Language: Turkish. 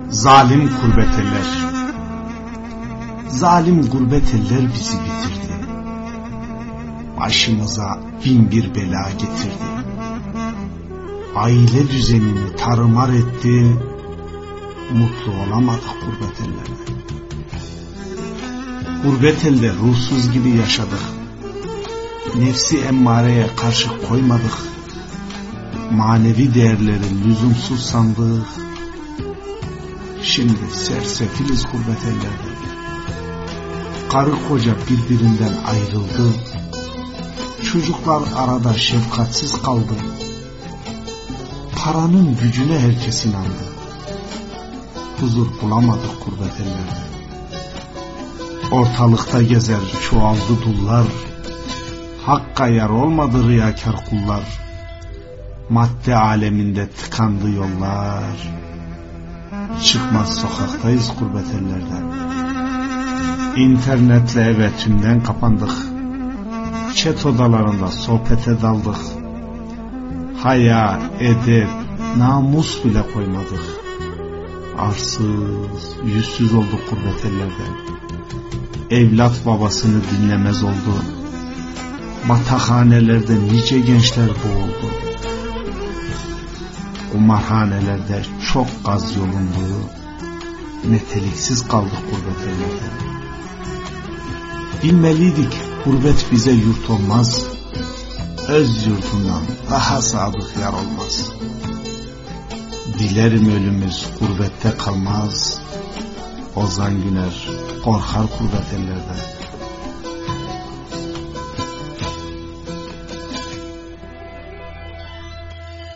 Zalim gurbet eller, zalim gurbet eller bizi bitirdi. Başımıza bin bir bela getirdi. Aile düzenini tarumar etti. Mutlu olamadık gurbet ellerde. Gurbet elde ruhsuz gibi yaşadık. Nefsi emmareye karşı koymadık. Manevi değerleri lüzumsuz sandık. Şimdi sersefiliz gurbet ellerde. Karı koca birbirinden ayrıldı. Çocuklar arada şefkatsiz kaldı. Paranın gücüne herkes inandı. Huzur bulamadık gurbet ellerde. Ortalıkta gezer çoğaldı dullar. Hakka yar olmadı riyakar kullar. Madde aleminde tıkandı yollar. Çıkmaz sokaktayız gurbet ellerden. İnternetle eve tümden kapandık. Chat odalarında sohbete daldık. Haya, edep, namus bile koymadık. Arsız, yüzsüz olduk gurbet ellerden. Evlat babasını dinlemez oldu. Batakhanelerde nice gençler boğuldu. Kumarhanelerde çok gaz yolundu. Meteliksiz kaldık gurbet ellerde. Bilmeliydik gurbet bize yurt olmaz. Öz yurtundan daha sadık yar olmaz. Dilerim ölümüz gurbette kalmaz. Ozan Güner korkar gurbet ellerde.